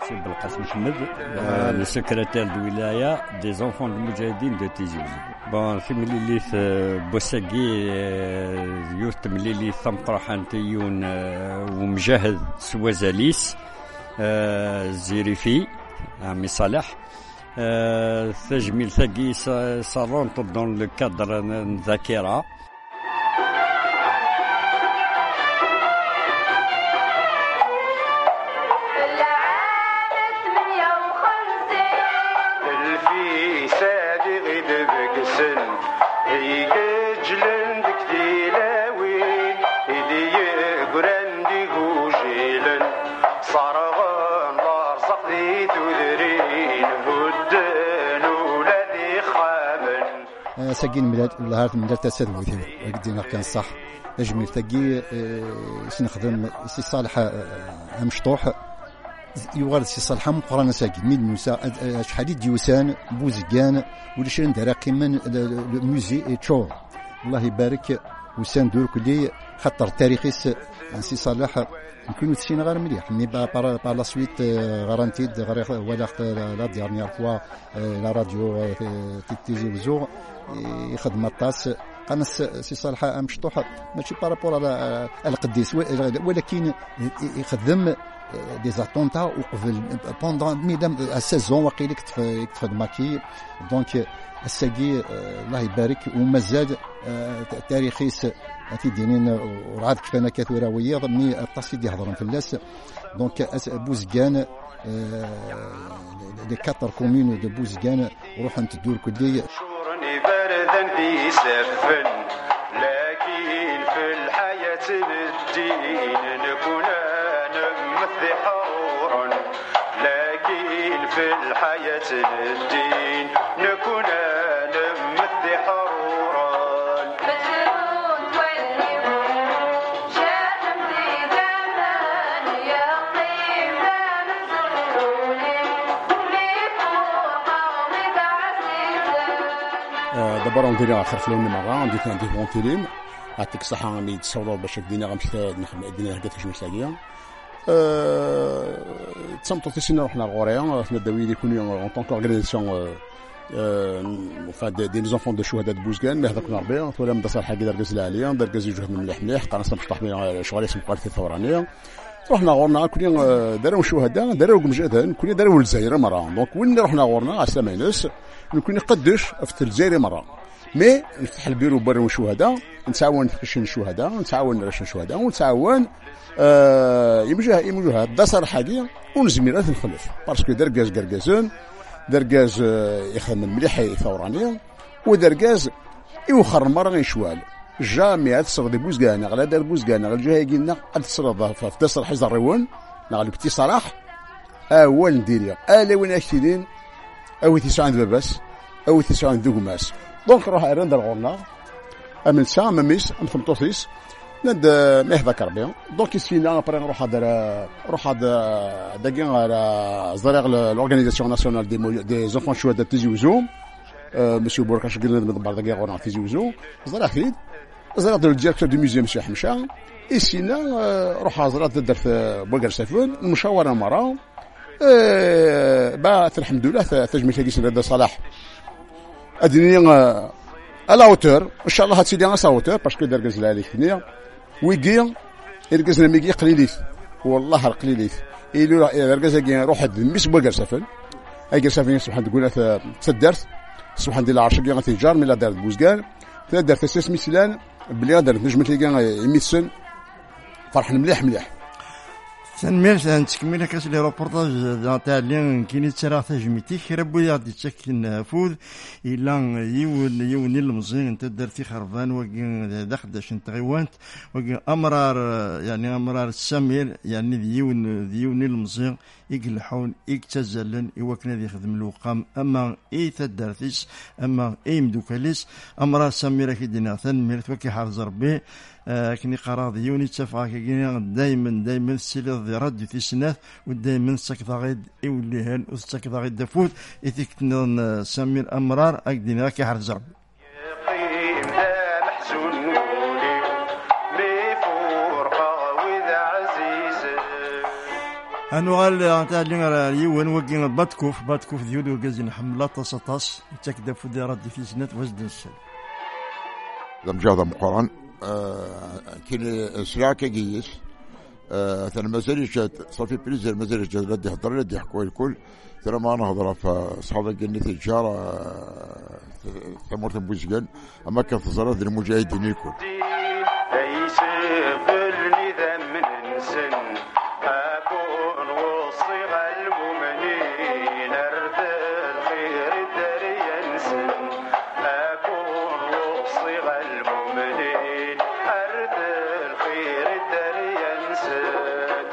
P: سي بالقاسم محمد le secrétaire de wilaya des enfants de Moudjahidine de Tizi Ouzou. Bon, في ملي في بوساقي يوت ملي ثم قرحان تيون ومجاهد سوازاليس زيريفي عمي صالح تجميل ثقي صالون dans le cadre ذاكرة.
Q: ساقين ملاد الهارت ملاد تسد ويثير قدينا كان صح اجمل تاقي سنخدم سي صالح مشطوح يوغال سي صالح مقرانا ساقي ميد موسى شحال ديوسان بوزقان ولي شرين دارا قيمن الموزي تشور الله يبارك وسان دور كلي خطر تاريخي سي صالح يمكن تسين غير مليح مي با لا سويت غارانتيد غير ولا لا ديرنيير فوا لا راديو تيزي وزو يخدم الطاس قنص سي صالح مشطوح ماشي بارابور على القديس ولكن يخدم دي زاتونتا وقبل بوندون ميدام السيزون وقيل يكتفد ماكي دونك الساقي الله يبارك ومازال تاريخي في دينين ورعاد كفانا كثيرة ويض مي التصفيد يحضرون في اللاس دونك بوزقان لي كاتر كومون دو بوزقان روح تدور كلي
A: بردا في سفن لكن في الحياة الدين نكون نمثل حورا لكن في الحياة الدين نكون نمثل حورا
R: دابا ندير اخر فلان مره ندير عندي فونتيلين عطيك الصحه اللي يتصوروا باش دينا غنمشي دينا هكا تجمع ساقيه تصمتوا تسينا رحنا لغوريا حنا داوي لي كوني اون طونك اورغانيزاسيون دي زونفون دو شهداء بوزكان ما هذاك نربي ولا من دار حاجه دار كاز العاليه دار كاز يوجه من مليح مليح قناص مشطح بين شغل اسم قالت الثورانيه رحنا غورنا كوني داروا شهداء داروا مجاهدين كوني داروا الجزائر مره دونك وين رحنا غورنا على سامينس نكون قدش في الجزائر مره مي نفتح البيرو برا شهداء نتعاون في الشهداء نتعاون رشن الشهداء ونتعاون يمجوها دار حاجه ونزميرات نخلف باسكو دركاز كركازون دركاز يخدم مليح ثورانيه ودركاز يوخر مره غيشوال جامي تصرد بوزكان على دار بوزكان على الجهه قلنا تصرد في دار حزر الروان نغلب بتي صلاح اول نديريا الا وين اشترين او تسعة عند باباس او تسعة عند دوغماس دونك روح ايران دار غورنا امن ساعه ميس ام ثمطوسيس ند ما هذاك ربي دونك يسينا ابري نروح هذا داكين على زريغ لورغانيزاسيون ناسيونال دي زونفون شهداء تيزي وزو مسيو بوركاش قلنا نضبر داكين غورنا تيزي وزو زريغ خيد زريغ دو الديريكتور دو ميزيوم شي حمشه يسينا روح زريغ دار في بوغر سافون المشاوره مره با الحمد لله تجميل كيس هذا صلاح ادني على اوتور ان شاء الله هاتي لي على اوتور باسكو دار كاز عليك هنا ويجي يركزنا ميجي قليليت والله قليليت يلو يركز روح المس بوغر سافن اي سافين سبحان تقول تدرت سبحان الله عرش كي غتجار من لا دار بوزكان دار تسس مثلا بلي دار نجم تلقى يميسن فرحنا مليح
H: سنمير تكمل كاس لي روبورتاج تاع اللي كاين ترى تجميتي ربو يعطي تشكل فوز الا يوني المزين انت درتي خربان وكي داخداش انت غيوانت وكي امرار يعني امرار السمير يعني ديوني المزين يقلحون يكتزلن يوكنا يخدم الوقام اما اي تدرتيس اما اي مدوكاليس امرار سمير كي دينا ثنمير توكي حافظ ربي كني قراض يوني تفاك دائما السيل ذي رد في سنات ودائما سكذا غيد يوليهن وسكذا غيد دفوت يتكتن سمير امرار اكدينا كي حرز ربي أنا قال تاع يوان وكين باتكوف ديود وكازين حملة طاس يتكدا فودي ردي في سنة وزد السل
S: لم جاء مقارن كل سلاح كيس ثنا مازال جات صافي بريزر مازال جات ردي هضر ردي حكوا الكل ترى ما نهضر في صحاب الجنة التجارة ثمرة بوزقان أما كان في زراد المجاهدين الكل
A: ليس بالنظام من سن أكون وصي المؤمنين أرد الخير الدري ينسن أكون وصي المؤمنين أرد الخير الدري ينسن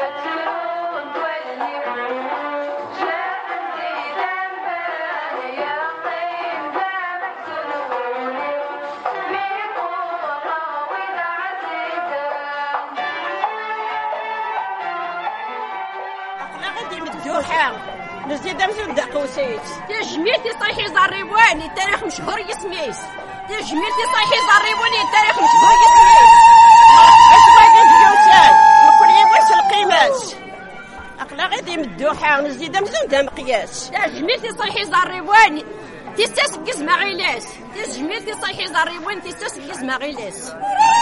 T: نزيد مزود قوسيت تجميلتي صايحي زريبواني التاريخ مشهور يسميس تجميلتي صايحي زريبواني التاريخ مشهور يسميس اش باغي نجوسان وكل يواش القيماس اقلا غادي مدوحه نزيد مزود مقياس تجميلتي صايحي زريبواني تستسقز معيلاس تجميلتي صايحي زريبواني تستسقز معيلاس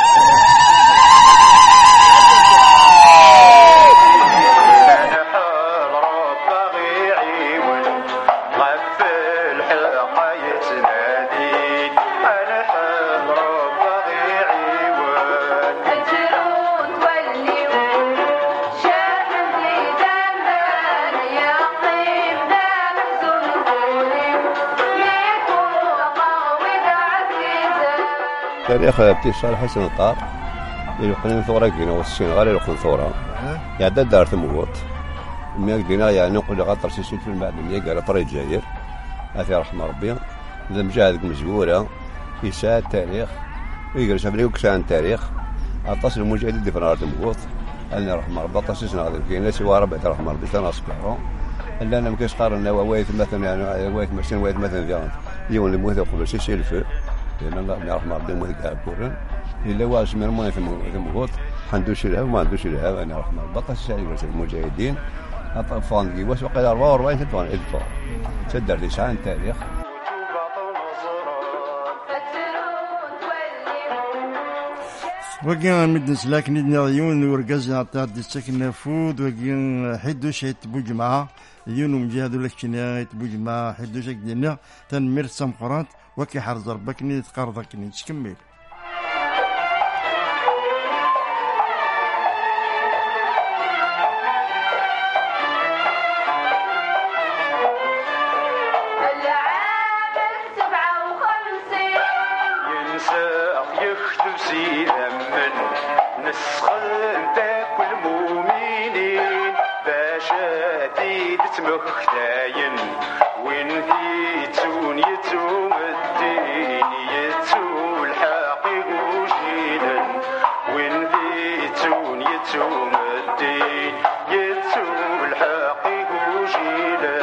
U: تاريخ ابتسال حسن الطار يقولون ثورة كينا والسنغال يقولون ثورة يعدد دار ثموت المياه دينا يعني نقول غطر سيسل في المعدنية قال طريق جاير أثي رحمة ربي إذا مجاهدك مزقورة يساء التاريخ ويقرأ سبري وكسان التاريخ أتصل المجاهد اللي في نهار ثموت أنا رحمة ربي أتصل هذا كينا سوى ربع رحمة ربي تناصب عرو إلا أنا مكيس قارن وايث مثلا يعني وايث مثلا جان يوم الموت قبل سيسل في لأن الله رحمة ربي الموت قاعد بورن إلا واش من الموت ثموت حندوش لها وما عندوش لها أنا رحمة ربي أتصل المجاهدين أطفال جيوس وقيل 44 تدفع إدفع تدر لسان تاريخ
H: وكان مدن سلاك ندنا عيون ورقز عطاد السكن فود وكان حدوش يتبو جماعة عيون مجاهدوا لك شنا يتبو جماعة حدوش يقدرنا تنمير سمقرات وكي حرز ربك ني تقرضك ني تكمل
A: مختاين وين يتون يتوم الدين يتو الحقيق وجيلا وين يتون يتوم الدين يتو الحقيق وجيلا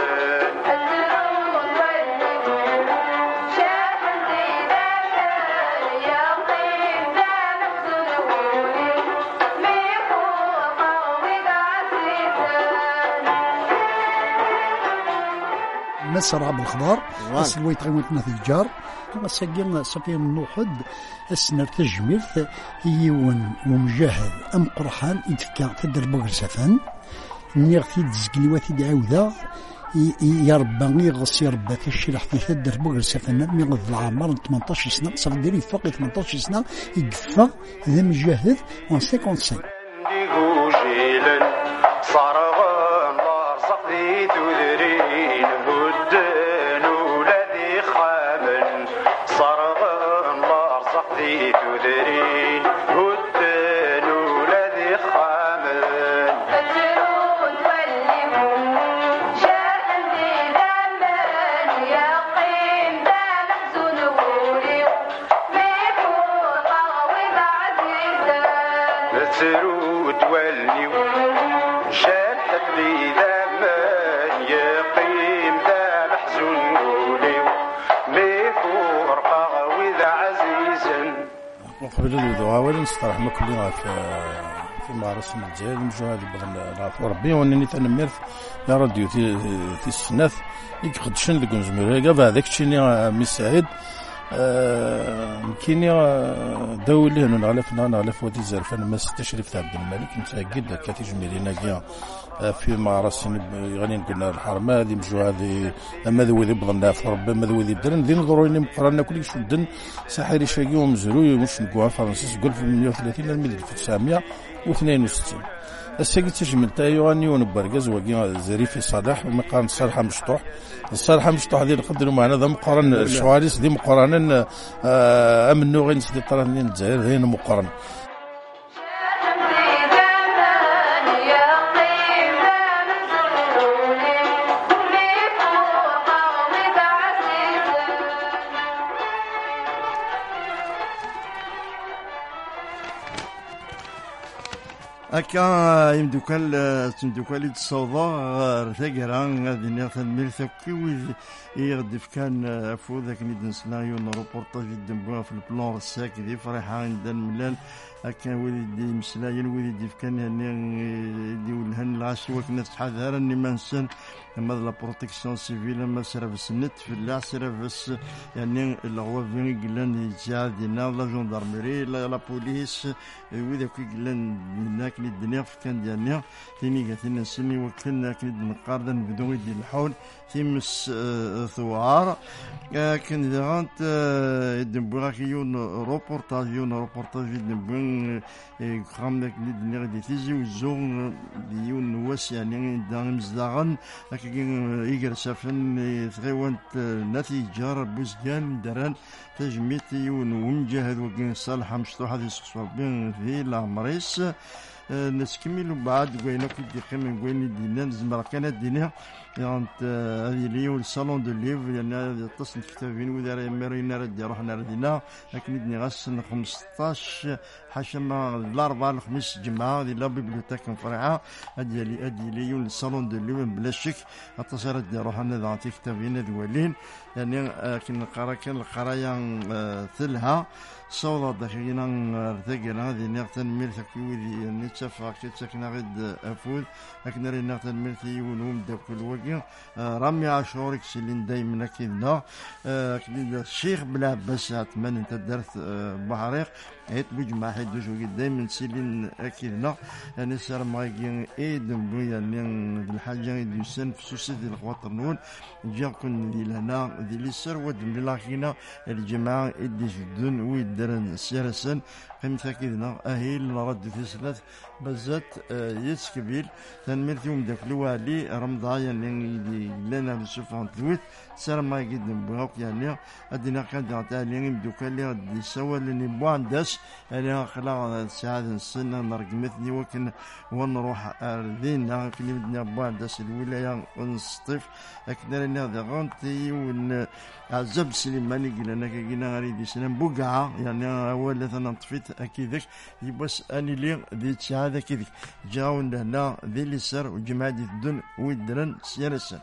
V: مسرع بالخضار السلويت غيموتنا في الجار وساقين صفي من نوحد السنر تجميرت يون ومجاهد ام قرحان يتفكا تدر بقر سفن نيغتي دزقليواتي دعوذا يا ربا يغص يا ربا تشرح في تدر بقر سفن ميغض العمر 18 سنه صافي ديري فوق 18 سنه يقفا ذا مجاهد 55
W: قبل الوضوء أولا نسترحم كلنا
B: في مارس من الجزائر مجهود نعرفوا ربي وانني تنمرت يا راديو في السنات يقدشن ذاك نزمر كاع هذاك الشيء اللي مساعد كيني دولي هنا نغلف ودي زرفان ما تشريف عبد الملك متأكد كاتي جميلين كيا في معرس غادي نقولنا الحرمه هذه مجوعه هذه اما ذوي بضنا في ربي ما ذوي بدرن ذي نظروا لي مقرانا كل شدن ساحري شاقي ومزروي مش نقوا فرنسيس قول في 130 الميل 1962 الساقي تجمل تايواني ونبرقز وكي زريفي صلاح ومقارن صالحه مشطوح الصالحه مشطوح هذه نقدروا معنا ذا مقارن الشواريس ذي مقارنه امنو غير نسدي طرانين الجزائر هي مقارن
H: هكا يمدوكال يتصوضا ثقرا غادي ناخذ الميرثوكي يغدف كان افو ذاك اللي نسنايون روبورتاج ديال في البلان الساك دي فرحه عند الملال هكا وليدي مسلاين وليدي كان يعني ولهن العشوة كنا تحذر اني ما نسن اما لا بروتيكسيون سيفيل اما سيرفيس النت في لا سيرفيس يعني الغوافين قلنا يتساعدنا لا جوندارمري لا بوليس وذاك قلنا هناك الدنيا كان ديالنا تيني قاتلنا سني وكلنا كنا نقاردن بدون يدي الحول تيمس ثوار كان دغانت دمبراكيون روبورتاج دمبن خامك الدنيا غادي تيجي وزون ديون واس يعني دان مزدغن يقر سافن ثغيوانت نتيجة بوزكان دران تجميتي ومجهد وكين صالحة مشطوحة دي سخصوص بين في العمريس نسكملوا بعد قوينا كي ديقيم قوينا دينا نزمر كانت دينا يعني هذه لي الصالون دو ليف يعني تصل كتابين وذا مارينا ردي روحنا ردينا لكن ندني غسل 15 حاشا الاربعاء الخميس جمعه هذه لا بيبليوتيك فرعه هذه لي الصالون دو ليف بلا شك اتصل ردي روحنا ذا كتابين ذوالين يعني كنا نقرا كان القرايه ثلها صودا داخلنا ارتقينا هذه نغتن ميرث كيودي نتفق كتسكنا غد افود لكن رينا تنمرتي ونوم دا كل وقت رامي عاشورك سلين دايما كيدنا كيدنا الشيخ بلا عباس عثمان انت درت بحريق عيت بجمع حيدوش وقت دايما سلين كيدنا يعني سار مايكين ايدن بويا يعني الحاجه يدوسن في سوسيتي الخواطر نون جا كون دي لهنا دي لي سر ودم لاخينا الجماعه ادي جدن ويدرن سيرسن قيمتها كيدنا اهيل رد في سلات بزات يسكبيل تنمرت يوم داك الوالي رمضان يعني لنا بسوفان ثويت سار ما يقدم بوك يعني ادينا كان تاعي بدوكا اللي غادي يسوى لني بوانداس انا خلا سعاد السنه نرقمتني وكن ونروح ردينا كني بدنا بوانداس الولايه ونصطف لكن انا هذا غنتي ون عزب سليماني قلنا كينا غادي سنه بوقعه يعني اول ثنا طفيت اكيدك يبس اني لي ديت هذا كذا جاو هنا ذي اللي سر وجماعة الدن ويدرن سيرسن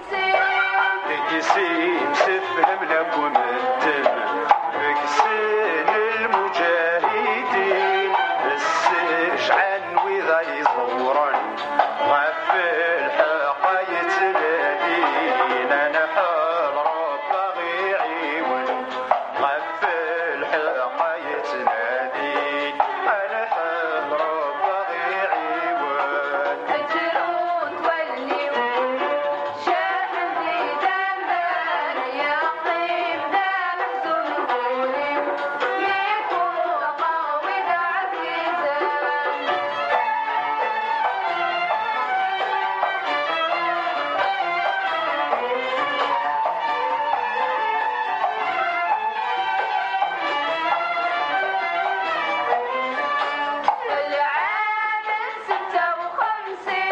A: يسيم سفهم لكم الدم بكسين المجاهدين السجعان وذا يصورن غفل الحقاية الذين انا حال رب غيعيون غفل الحقاية الذين انا حال رب غيعيون تجرون توليون شاهد دمان يقيم دام زنقولي يكون قوي عزيزا العام 56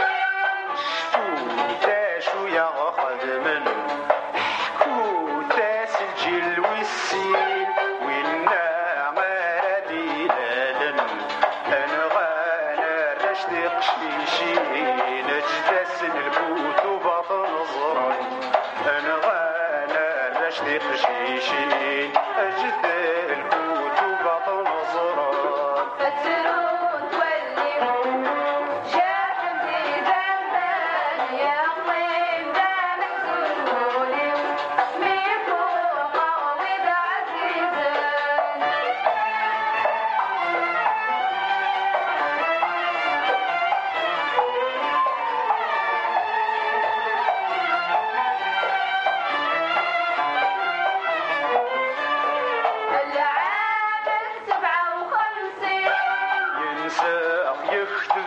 A: شفتاشو يا خدمن حكوتاس الجل والسين وإنا غادي لالن أنغانا رشد قشيشين أجداسن البوت وباطن زرن أنغانا رشد قشيشين أجد البوت وباطن زرن تسرون تولي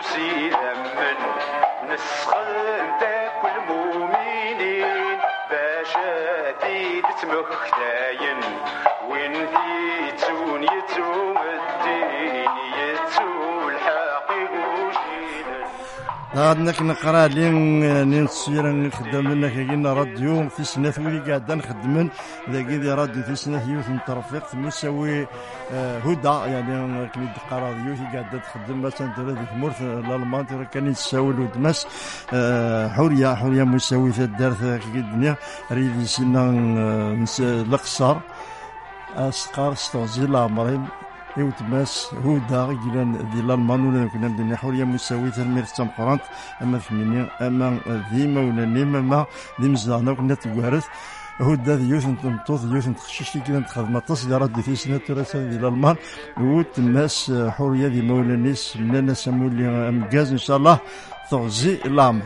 A: سيدا من نسخن داك المؤمنين باشا تيد تمختاين وين ديتون يتوم الدين يتو الحقيق وجينا
H: هادناك نقرا لين السيرة نخدم لنا كينا راديو في سنة ولي قاعد نخدمن ذاكي دي راديو في سنة يوث مترفق مسوي هدى يعني كني دقا راديو في قاعد تخدم مثلا ثلاثة ثمورث الألمان ترى كان يتساول ودمس حورية مسوي في الدار كي الدنيا ريدي سنا القصر أسقار ستوزي العمرين يوتماس هو دا جيران ديال الالمان ولا كنا بدنا حوريه مساويه المير تمقرانت اما ثمانيه اما ديما ولا نيما ذي مزدانا كنا توارث هو دا يوث نطوط يوث نخشيش كي نتخدم تصل رد في سنه ثلاثه ديال الالمان وتماس حوريه دي مولانيس لنا سمو لي مكاز ان شاء الله تغزي الامر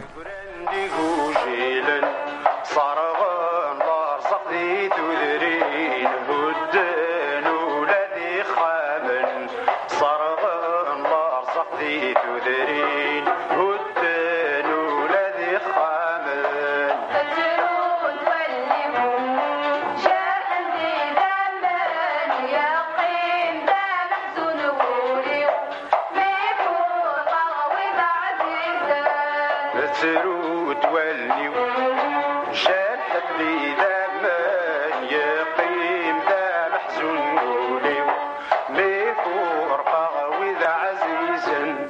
A: ترود تولي جالت لي دمان يقيم ذا محزون قولي مي فرقة وذا عزيزا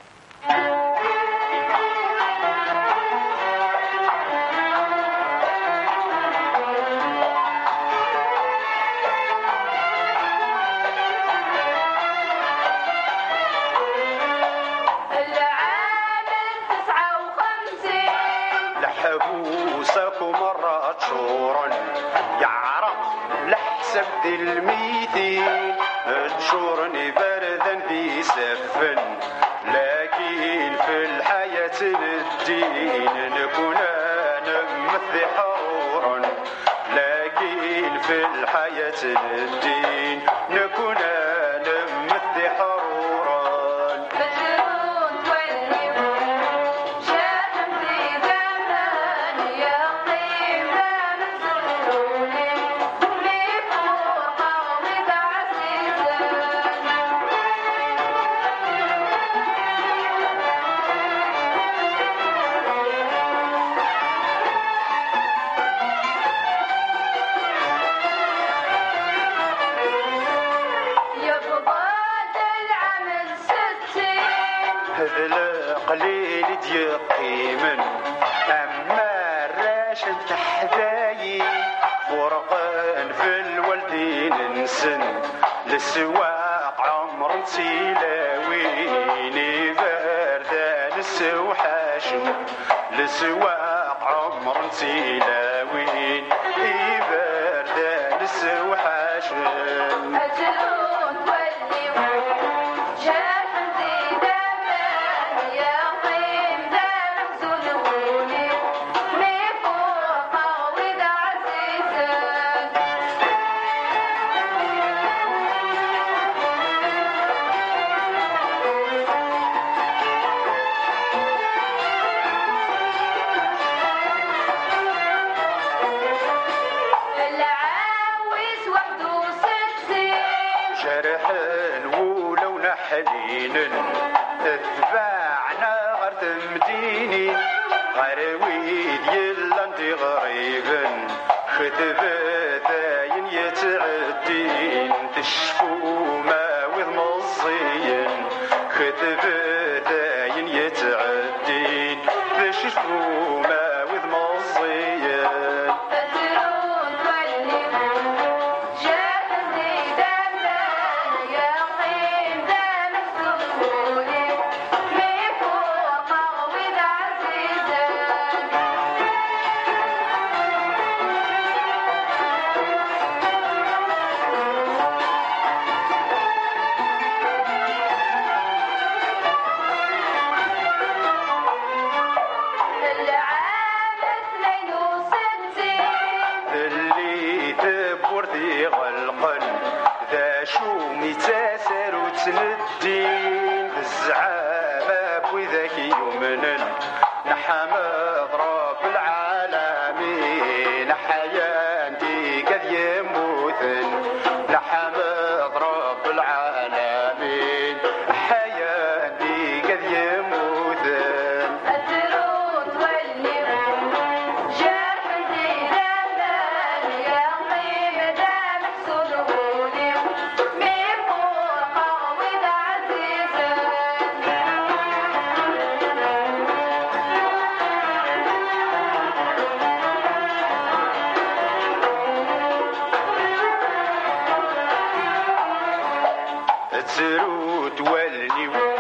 A: حبوسك مرات شورا يعرق لحسب ذي الميتين تشورني بردا ذي سفن لكن في الحياة الدين نكون نمثي حرورا لكن في الحياة الدين نكون نمثي حرورا قليل يقيمن أما الراشد تحذاي فرقان في الوالدين نسن للسواق عمر تيلاويني باردان السوحاشن للسواق عمر تيلاوين باردان السوحاشن حنين اتباعنا غير تمديني غرويد يلا انت غريبا خذبتاين يتعدين تشفو ما وذ مصين خذبتاين يتعدين تشفو ما وذ مصين ذاك يمنن نحمد رب العالمين حياتي قد يموتن نحمد رب العالمين حياتي قد يموتن
F: التروت والنبو جرح ديدان يا قيم دام صدقوني من قوض عزيزا
A: التروت والنبو